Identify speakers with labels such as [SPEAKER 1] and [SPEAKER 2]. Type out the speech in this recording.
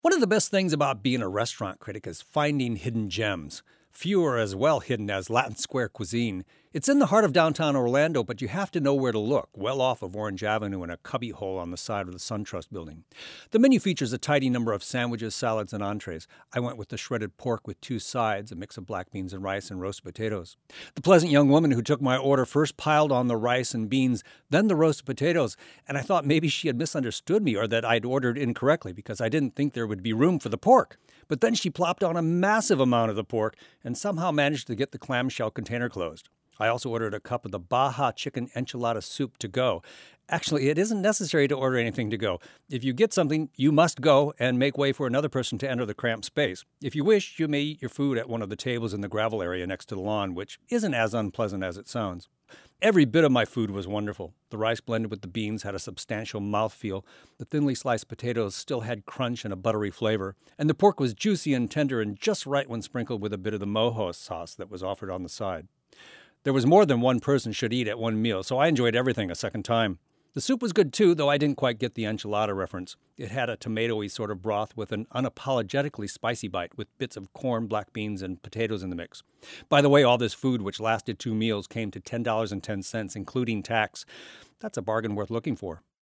[SPEAKER 1] One of the best things about being a restaurant critic is finding hidden gems. Few are as well hidden as Latin Square cuisine. It's in the heart of downtown Orlando, but you have to know where to look, well off of Orange Avenue in a cubbyhole on the side of the SunTrust building. The menu features a tidy number of sandwiches, salads, and entrees. I went with the shredded pork with two sides, a mix of black beans and rice, and roasted potatoes. The pleasant young woman who took my order first piled on the rice and beans, then the roasted potatoes, and I thought maybe she had misunderstood me or that I'd ordered incorrectly because I didn't think there would be room for the pork. But then she plopped on a massive amount of the pork and somehow managed to get the clamshell container closed. I also ordered a cup of the Baja chicken enchilada soup to go. Actually, it isn't necessary to order anything to go. If you get something, you must go and make way for another person to enter the cramped space. If you wish, you may eat your food at one of the tables in the gravel area next to the lawn, which isn't as unpleasant as it sounds. Every bit of my food was wonderful. The rice blended with the beans had a substantial mouthfeel. The thinly sliced potatoes still had crunch and a buttery flavor. And the pork was juicy and tender and just right when sprinkled with a bit of the mojo sauce that was offered on the side. There was more than one person should eat at one meal, so I enjoyed everything a second time. The soup was good too, though I didn't quite get the enchilada reference. It had a tomatoey sort of broth with an unapologetically spicy bite with bits of corn, black beans, and potatoes in the mix. By the way, all this food, which lasted two meals, came to $10.10, including tax. That's a bargain worth looking for.